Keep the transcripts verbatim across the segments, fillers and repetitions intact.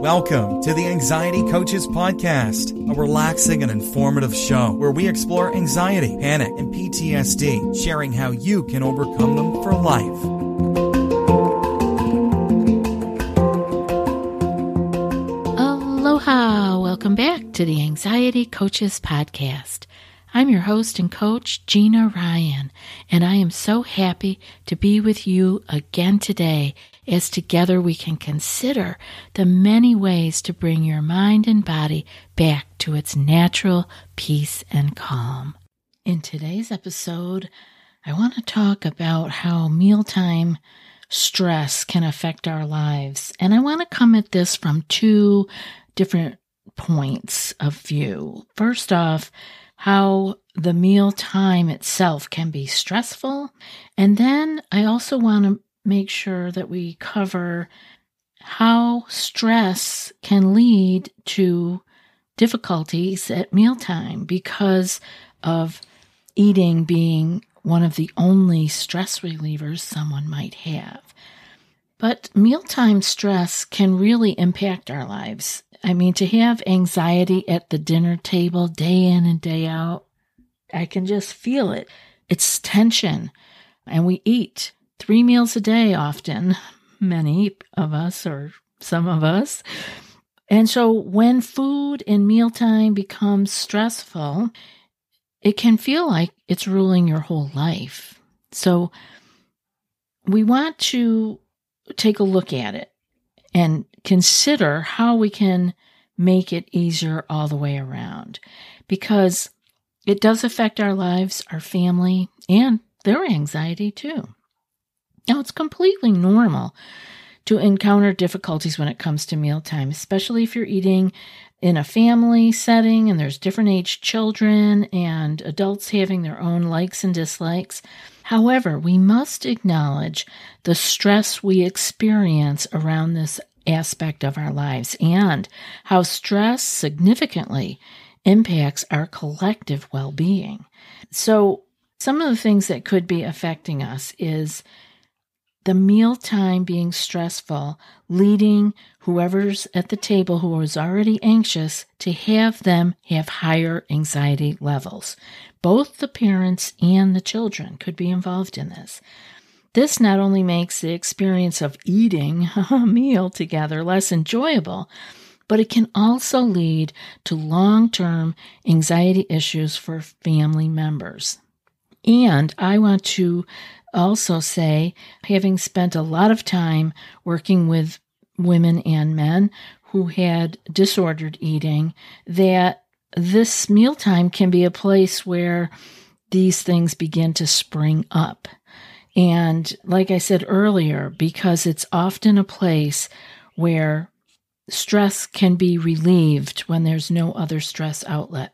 Welcome to the Anxiety Coaches Podcast, a relaxing and informative show where we explore anxiety, panic, and P T S D, sharing how you can overcome them for life. Aloha! Welcome back to the Anxiety Coaches Podcast. I'm your host and coach, Gina Ryan, and I am so happy to be with you again today as together we can consider the many ways to bring your mind and body back to its natural peace and calm. In today's episode, I want to talk about how mealtime stress can affect our lives, and I want to come at this from two different points of view. First off, how the meal time itself can be stressful. And then I also want to make sure that we cover how stress can lead to difficulties at mealtime because of eating being one of the only stress relievers someone might have. But mealtime stress can really impact our lives. I mean, to have anxiety at the dinner table day in and day out, I can just feel it. It's tension. And we eat three meals a day often, many of us or some of us. And so when food in mealtime becomes stressful, it can feel like it's ruling your whole life. So we want to take a look at it and consider how we can make it easier all the way around, because it does affect our lives, our family, and their anxiety too. Now, it's completely normal to encounter difficulties when it comes to mealtime, especially if you're eating in a family setting and there's different age children and adults having their own likes and dislikes. However, we must acknowledge the stress we experience around this aspect of our lives and how stress significantly impacts our collective well-being. So some of the things that could be affecting us is the mealtime being stressful, leading whoever's at the table who is already anxious to have them have higher anxiety levels. Both the parents and the children could be involved in this. This not only makes the experience of eating a meal together less enjoyable, but it can also lead to long-term anxiety issues for family members. And I want to also say, having spent a lot of time working with women and men who had disordered eating, that this mealtime can be a place where these things begin to spring up. And like I said earlier, because it's often a place where stress can be relieved when there's no other stress outlet.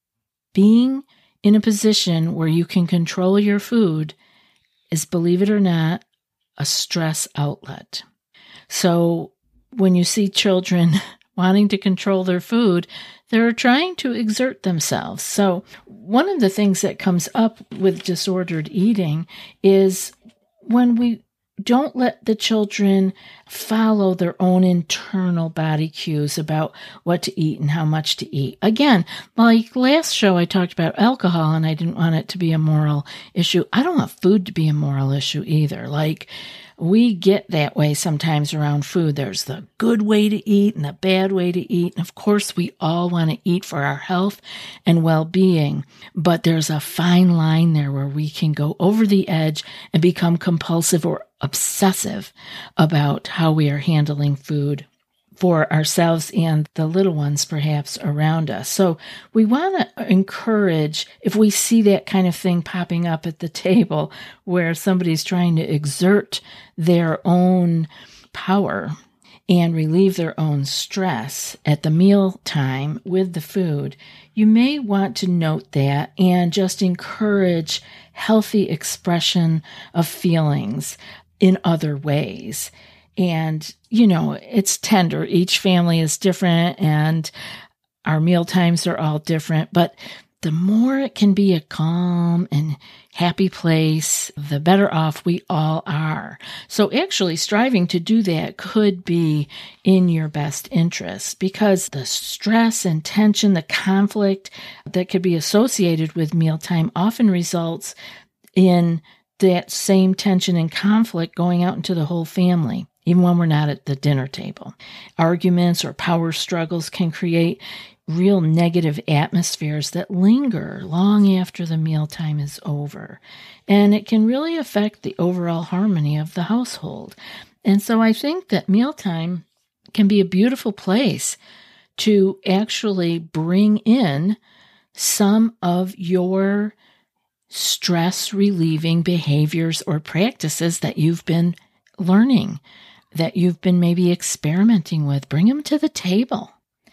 Being in a position where you can control your food is, believe it or not, a stress outlet. So when you see children wanting to control their food, they're trying to exert themselves. So one of the things that comes up with disordered eating is when we don't let the children follow their own internal body cues about what to eat and how much to eat. Again, like last show, I talked about alcohol and I didn't want it to be a moral issue. I don't want food to be a moral issue either. Like, we get that way sometimes around food. There's the good way to eat and the bad way to eat. And of course, we all want to eat for our health and well-being, but there's a fine line there where we can go over the edge and become compulsive or obsessive about how we are handling food for ourselves and the little ones perhaps around us. So we want to encourage, if we see that kind of thing popping up at the table where somebody's trying to exert their own power and relieve their own stress at the meal time with the food, you may want to note that and just encourage healthy expression of feelings in other ways. And, you know, it's tender. Each family is different and our meal times are all different. But the more it can be a calm and happy place, the better off we all are. So actually striving to do that could be in your best interest, because the stress and tension, the conflict that could be associated with mealtime often results in that same tension and conflict going out into the whole family, even when we're not at the dinner table. Arguments or power struggles can create real negative atmospheres that linger long after the mealtime is over. And it can really affect the overall harmony of the household. And so I think that mealtime can be a beautiful place to actually bring in some of your stress-relieving behaviors or practices that you've been learning, that you've been maybe experimenting with. Bring them to the table.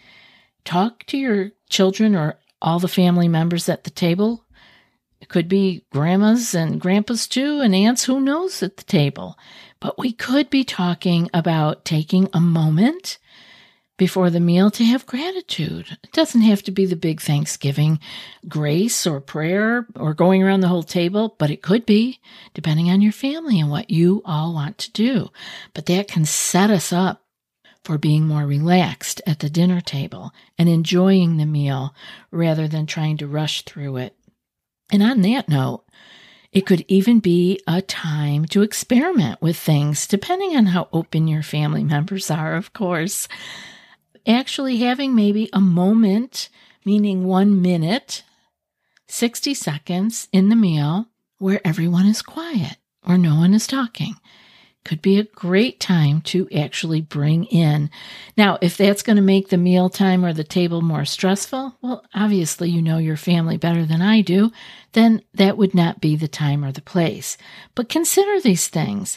Talk to your children or all the family members at the table. It could be grandmas and grandpas too, and aunts, who knows, at the table. But we could be talking about taking a moment before the meal to have gratitude. It doesn't have to be the big Thanksgiving grace or prayer or going around the whole table, but it could be, depending on your family and what you all want to do. But that can set us up for being more relaxed at the dinner table and enjoying the meal rather than trying to rush through it. And on that note, it could even be a time to experiment with things, depending on how open your family members are, of course. Actually having maybe a moment, meaning one minute, sixty seconds in the meal where everyone is quiet or no one is talking. Could be a great time to actually bring in. Now, if that's going to make the mealtime or the table more stressful, well, obviously you know your family better than I do, then that would not be the time or the place. But consider these things,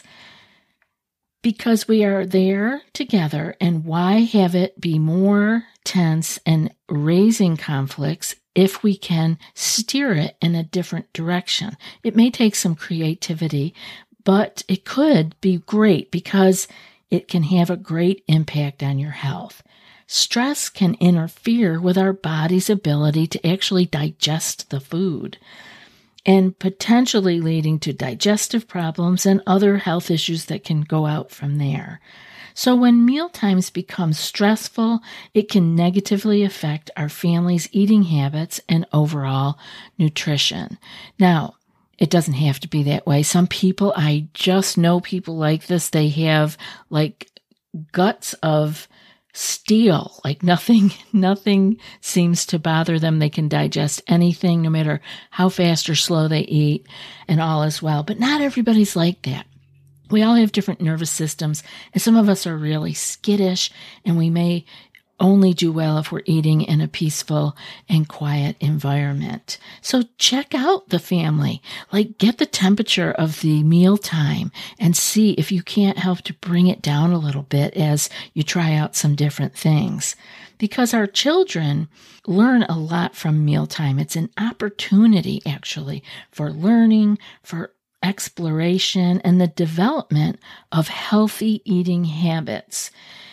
because we are there together, and why have it be more tense and raising conflicts if we can steer it in a different direction? It may take some creativity, but it could be great because it can have a great impact on your health. Stress can interfere with our body's ability to actually digest the food, and potentially leading to digestive problems and other health issues that can go out from there. So when mealtimes become stressful, it can negatively affect our family's eating habits and overall nutrition. Now, it doesn't have to be that way. Some people, I just know people like this, they have like guts of steel, like nothing, nothing seems to bother them. They can digest anything, no matter how fast or slow they eat, and all is well. But not everybody's like that. We all have different nervous systems, and some of us are really skittish, and we may only do well if we're eating in a peaceful and quiet environment. So check out the family, like get the temperature of the meal time and see if you can't help to bring it down a little bit as you try out some different things. Because our children learn a lot from mealtime. It's an opportunity actually for learning, for exploration, and the development of healthy eating habits.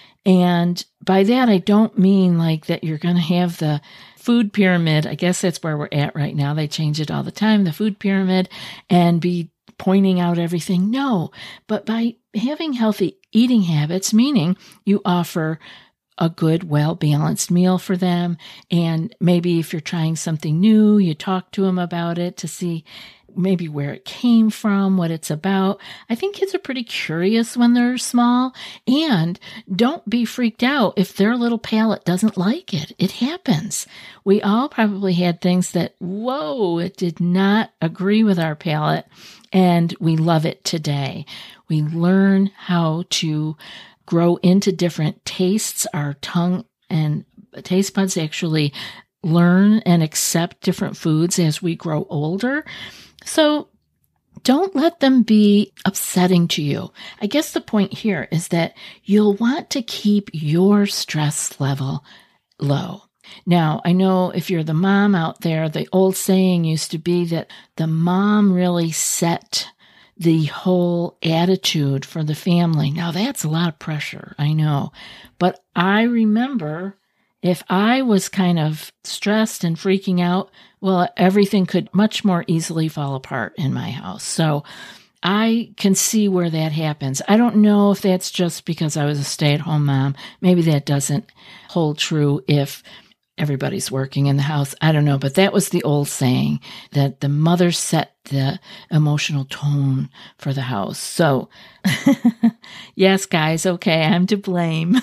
And by that, I don't mean like that you're going to have the food pyramid. I guess that's where we're at right now. They change it all the time, the food pyramid, and be pointing out everything. No, but by having healthy eating habits, meaning you offer a good, well-balanced meal for them. And maybe if you're trying something new, you talk to them about it to see maybe where it came from, what it's about. I think kids are pretty curious when they're small, and don't be freaked out if their little palate doesn't like it. It happens. We all probably had things that, whoa, it did not agree with our palate, and we love it today. We learn how to grow into different tastes. Our tongue and taste buds actually learn and accept different foods as we grow older. So don't let them be upsetting to you. I guess the point here is that you'll want to keep your stress level low. Now, I know if you're the mom out there, the old saying used to be that the mom really set the whole attitude for the family. Now, that's a lot of pressure, I know. But I remember If I was kind of stressed and freaking out, well, everything could much more easily fall apart in my house. So I can see where that happens. I don't know if that's just because I was a stay-at-home mom. Maybe that doesn't hold true if everybody's working in the house. I don't know, but that was the old saying that the mother set the emotional tone for the house. So yes, guys, okay, I'm to blame.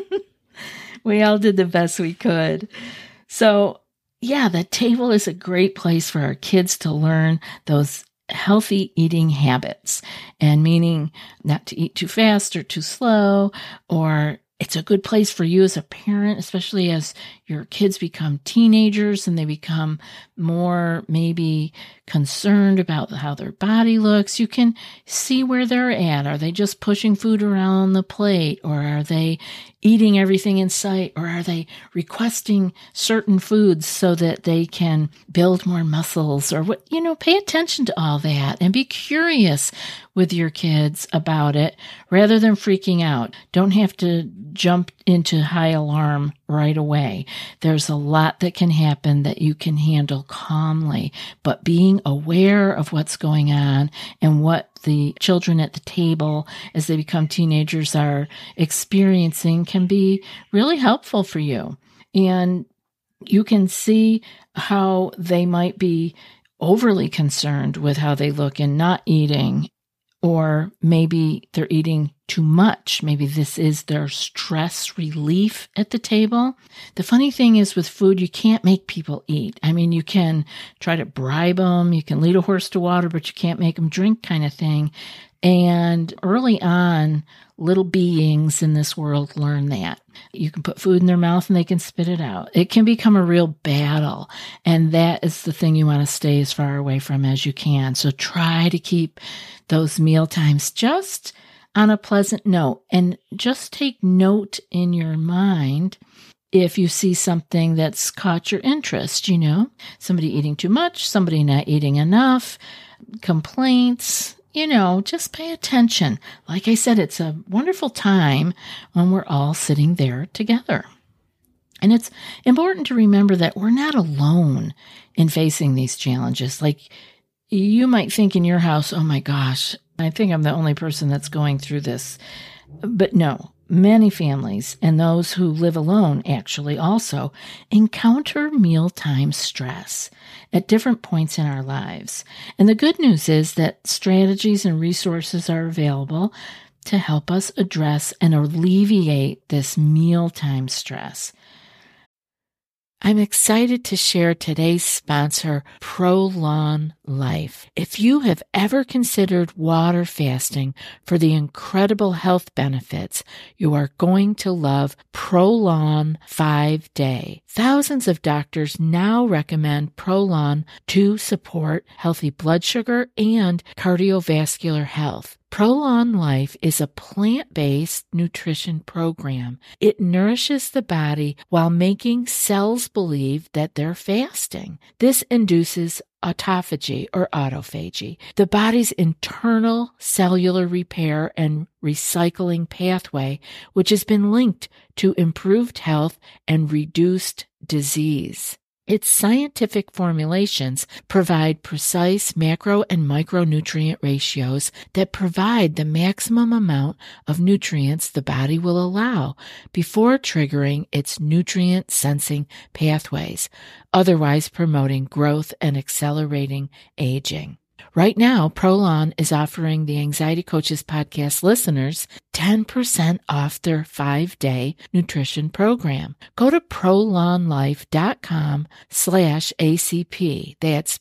We all did the best we could. So yeah, the table is a great place for our kids to learn those healthy eating habits, and meaning not to eat too fast or too slow, or it's a good place for you as a parent, especially as your kids become teenagers and they become more maybe concerned about how their body looks. You can see where they're at. Are they just pushing food around the plate, or are they eating everything in sight, or are they requesting certain foods so that they can build more muscles, or what, you know, pay attention to all that and be curious with your kids about it rather than freaking out. Don't have to jump into high alarm right away. There's a lot that can happen that you can handle calmly, but being aware of what's going on and what the children at the table as they become teenagers are experiencing can be really helpful for you. And you can see how they might be overly concerned with how they look and not eating, or maybe they're eating too much. Maybe this is their stress relief at the table. The funny thing is with food, you can't make people eat. I mean, you can try to bribe them. You can lead a horse to water, but you can't make them drink, kind of thing. And early on, little beings in this world learn that. You can put food in their mouth and they can spit it out. It can become a real battle. And that is the thing you want to stay as far away from as you can. So try to keep those meal times just on a pleasant note, and just take note in your mind if you see something that's caught your interest, you know, somebody eating too much, somebody not eating enough, complaints, you know, just pay attention. Like I said, it's a wonderful time when we're all sitting there together. And it's important to remember that we're not alone in facing these challenges. Like, you might think in your house, oh my gosh, I think I'm the only person that's going through this. But no, many families and those who live alone actually also encounter mealtime stress at different points in our lives. And the good news is that strategies and resources are available to help us address and alleviate this mealtime stress. I'm excited to share today's sponsor, Prolon Life. If you have ever considered water fasting for the incredible health benefits, you are going to love Prolon five day. Thousands of doctors now recommend Prolon to support healthy blood sugar and cardiovascular health. Prolon Life is a plant-based nutrition program. It nourishes the body while making cells believe that they're fasting. This induces autophagy or autophagy, the body's internal cellular repair and recycling pathway, which has been linked to improved health and reduced disease. Its scientific formulations provide precise macro and micronutrient ratios that provide the maximum amount of nutrients the body will allow before triggering its nutrient sensing pathways, otherwise promoting growth and accelerating aging. Right now, Prolon is offering the Anxiety Coaches podcast listeners ten percent off their five-day nutrition program. Go to prolonlife.com slash ACP. That's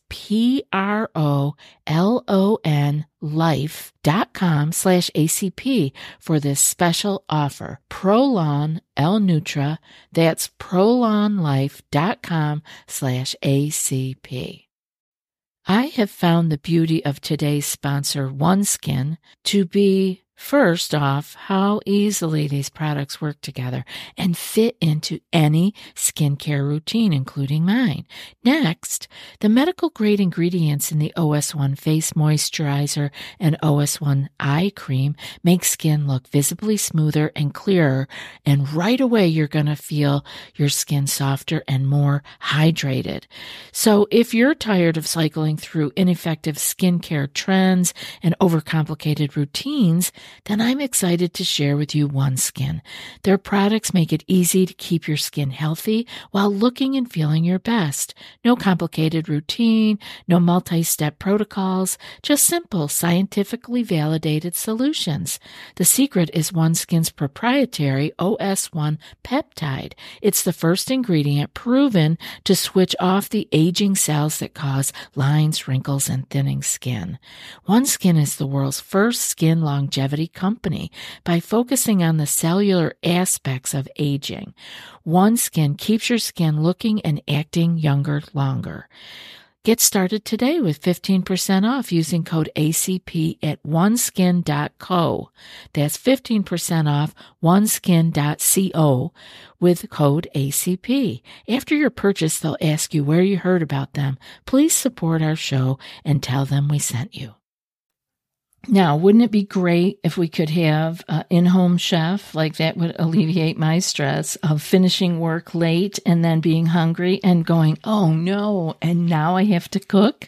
P-R-O-L-O-N life.com slash ACP for this special offer. Prolon L-Nutra. That's prolonlife.com slash ACP. I have found the beauty of today's sponsor, OneSkin, to be First off, how easily these products work together and fit into any skincare routine, including mine. Next, the medical grade ingredients in the O S one Face Moisturizer and O S one Eye Cream make skin look visibly smoother and clearer, and right away you're going to feel your skin softer and more hydrated. So if you're tired of cycling through ineffective skincare trends and overcomplicated routines, then I'm excited to share with you OneSkin. Their products make it easy to keep your skin healthy while looking and feeling your best. No complicated routine, no multi-step protocols, just simple, scientifically validated solutions. The secret is OneSkin's proprietary O S one peptide. It's the first ingredient proven to switch off the aging cells that cause lines, wrinkles, and thinning skin. OneSkin is the world's first skin longevity company by focusing on the cellular aspects of aging. OneSkin keeps your skin looking and acting younger longer. Get started today with fifteen percent off using code A C P at one skin dot co. That's fifteen percent off one skin dot co with code A C P. After your purchase, they'll ask you where you heard about them. Please support our show and tell them we sent you. Now, wouldn't it be great if we could have an in-home chef? Like, that would alleviate my stress of finishing work late and then being hungry and going, oh no, and now I have to cook?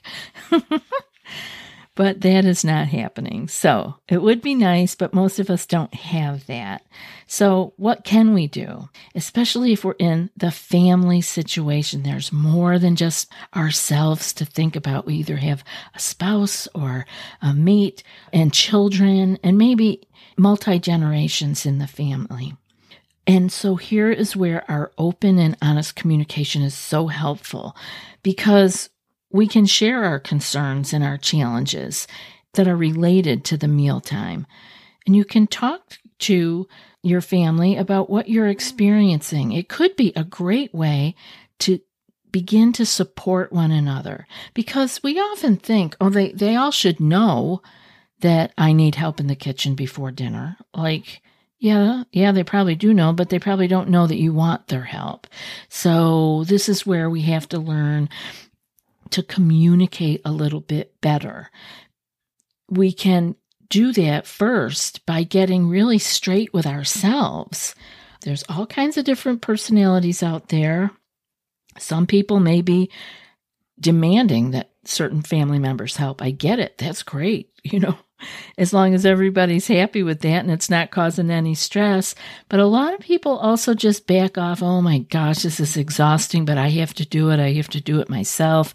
But that is not happening. So it would be nice, but most of us don't have that. So what can we do? Especially if we're in the family situation, there's more than just ourselves to think about. We either have a spouse or a mate and children and maybe multi-generations in the family. And so here is where our open and honest communication is so helpful, because we can share our concerns and our challenges that are related to the mealtime. And you can talk to your family about what you're experiencing. It could be a great way to begin to support one another, because we often think, oh, they, they all should know that I need help in the kitchen before dinner. Like, yeah, yeah, they probably do know, but they probably don't know that you want their help. So this is where we have to learn to communicate a little bit better. We can do that first by getting really straight with ourselves. There's all kinds of different personalities out there. Some people may be demanding that certain family members help. I get it. That's great. You know, as long as everybody's happy with that and it's not causing any stress. But a lot of people also just back off. Oh my gosh, this is exhausting, but I have to do it. I have to do it myself.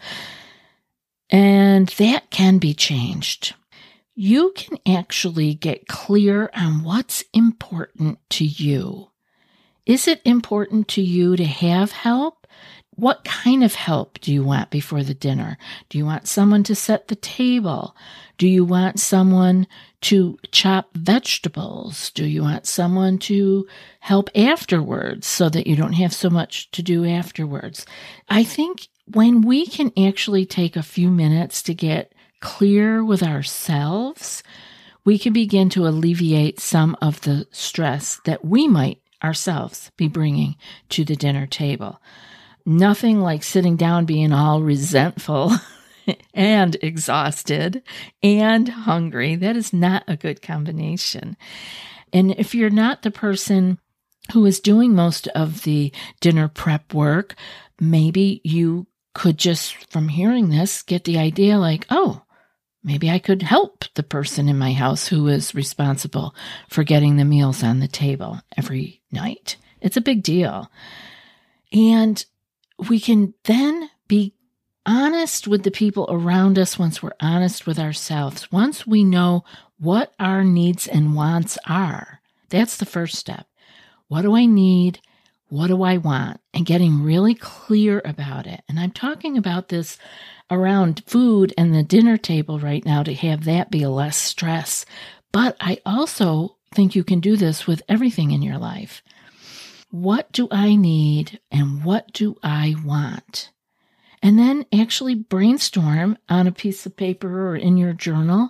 And that can be changed. You can actually get clear on what's important to you. Is it important to you to have help? What kind of help do you want before the dinner? Do you want someone to set the table? Do you want someone to chop vegetables? Do you want someone to help afterwards so that you don't have so much to do afterwards? I think when we can actually take a few minutes to get clear with ourselves, we can begin to alleviate some of the stress that we might ourselves be bringing to the dinner table. Nothing like sitting down being all resentful and exhausted and hungry. That is not a good combination. And if you're not the person who is doing most of the dinner prep work, maybe you could just, from hearing this, get the idea like, oh, maybe I could help the person in my house who is responsible for getting the meals on the table every night. It's a big deal. And we can then be honest with the people around us once we're honest with ourselves. Once we know what our needs and wants are, that's the first step. What do I need? What do I want? And getting really clear about it. And I'm talking about this around food and the dinner table right now to have that be less stress. But I also think you can do this with everything in your life. What do I need and what do I want? And then actually brainstorm on a piece of paper or in your journal,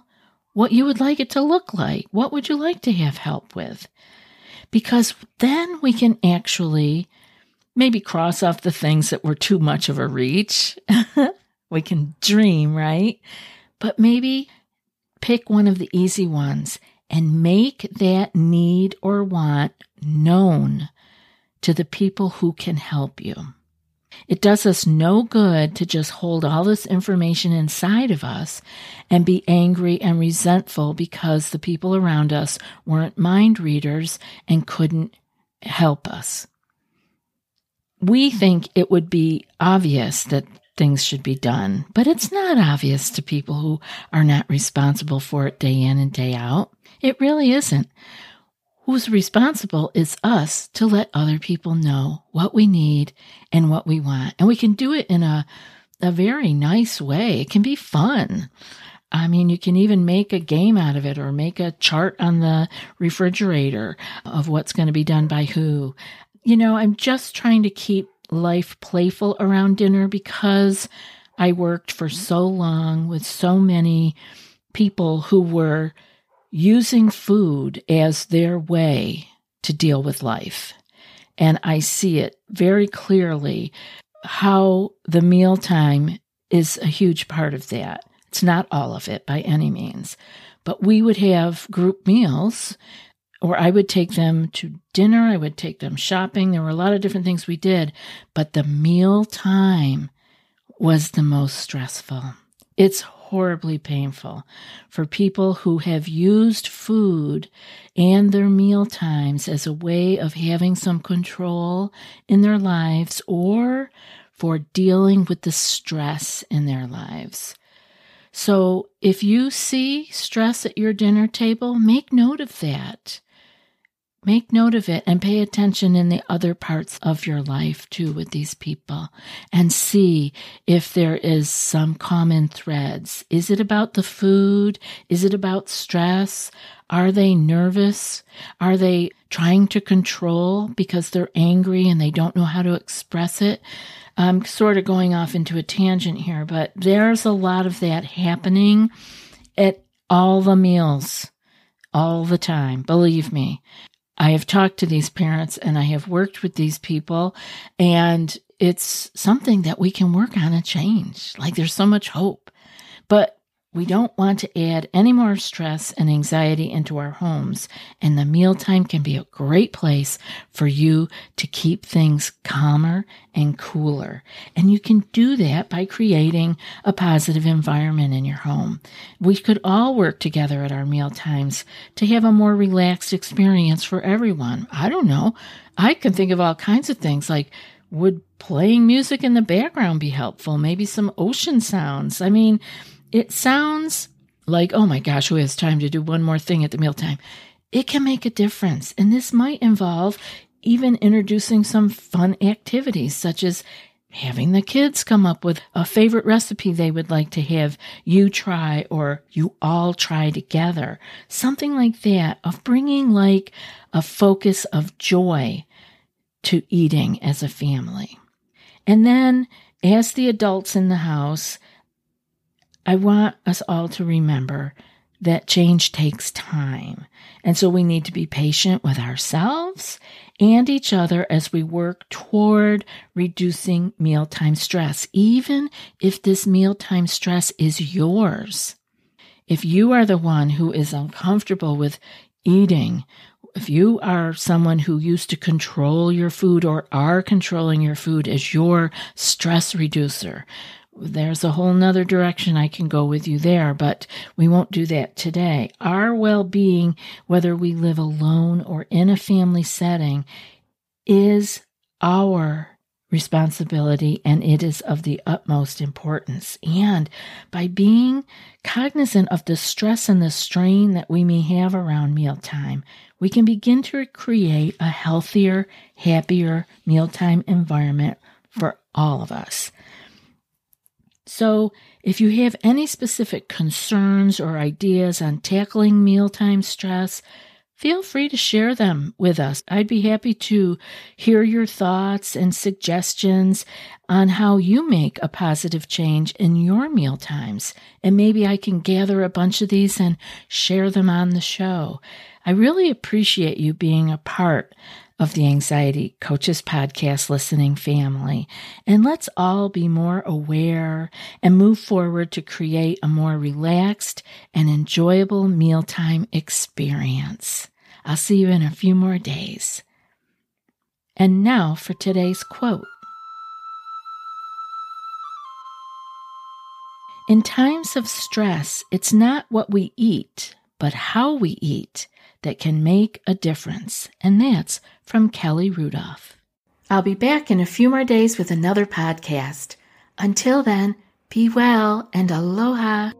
what you would like it to look like. What would you like to have help with? Because then we can actually maybe cross off the things that were too much of a reach. We can dream, right? But maybe pick one of the easy ones and make that need or want known to the people who can help you. It does us no good to just hold all this information inside of us and be angry and resentful because the people around us weren't mind readers and couldn't help us. We think it would be obvious that things should be done, but it's not obvious to people who are not responsible for it day in and day out. It really isn't. Who's responsible is us to let other people know what we need and what we want. And we can do it in a, a very nice way. It can be fun. I mean, you can even make a game out of it or make a chart on the refrigerator of what's going to be done by who. You know, I'm just trying to keep life playful around dinner because I worked for so long with so many people who were using food as their way to deal with life. And I see it very clearly how the mealtime is a huge part of that. It's not all of it by any means, but we would have group meals, or I would take them to dinner, I would take them shopping. There were a lot of different things we did, but the meal time was the most stressful. It's horribly painful for people who have used food and their meal times as a way of having some control in their lives or for dealing with the stress in their lives. So if you see stress at your dinner table, make note of that. Make note of it and pay attention in the other parts of your life too with these people and see if there is some common threads. Is it about the food? Is it about stress? Are they nervous? Are they trying to control because they're angry and they don't know how to express it? I'm sort of going off into a tangent here, but there's a lot of that happening at all the meals, all the time, believe me. I have talked to these parents and I have worked with these people, and it's something that we can work on and change. Like there's so much hope, but we don't want to add any more stress and anxiety into our homes. And the mealtime can be a great place for you to keep things calmer and cooler. And you can do that by creating a positive environment in your home. We could all work together at our meal times to have a more relaxed experience for everyone. I don't know. I can think of all kinds of things, like would playing music in the background be helpful? Maybe some ocean sounds. I mean, it sounds like, oh my gosh, who has time to do one more thing at the mealtime? It can make a difference. And this might involve even introducing some fun activities, such as having the kids come up with a favorite recipe they would like to have you try or you all try together. Something like that, of bringing like a focus of joy to eating as a family. And then as the adults in the house, I want us all to remember that change takes time. And so we need to be patient with ourselves and each other as we work toward reducing mealtime stress, even if this mealtime stress is yours. If you are the one who is uncomfortable with eating, if you are someone who used to control your food or are controlling your food as your stress reducer, there's a whole nother direction I can go with you there, but we won't do that today. Our well-being, whether we live alone or in a family setting, is our responsibility, and it is of the utmost importance. And by being cognizant of the stress and the strain that we may have around mealtime, we can begin to create a healthier, happier mealtime environment for all of us. So if you have any specific concerns or ideas on tackling mealtime stress, feel free to share them with us. I'd be happy to hear your thoughts and suggestions on how you make a positive change in your meal times. And maybe I can gather a bunch of these and share them on the show. I really appreciate you being a part of the Anxiety Coaches Podcast listening family. And let's all be more aware and move forward to create a more relaxed and enjoyable mealtime experience. I'll see you in a few more days. And now for today's quote. In times of stress, it's not what we eat, but how we eat that can make a difference. And that's from Kelly Rudolph. I'll be back in a few more days with another podcast. Until then, be well and aloha.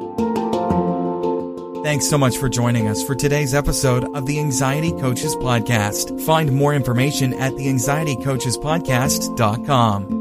Thanks so much for joining us for today's episode of the Anxiety Coaches Podcast. Find more information at the anxiety coaches podcast dot com.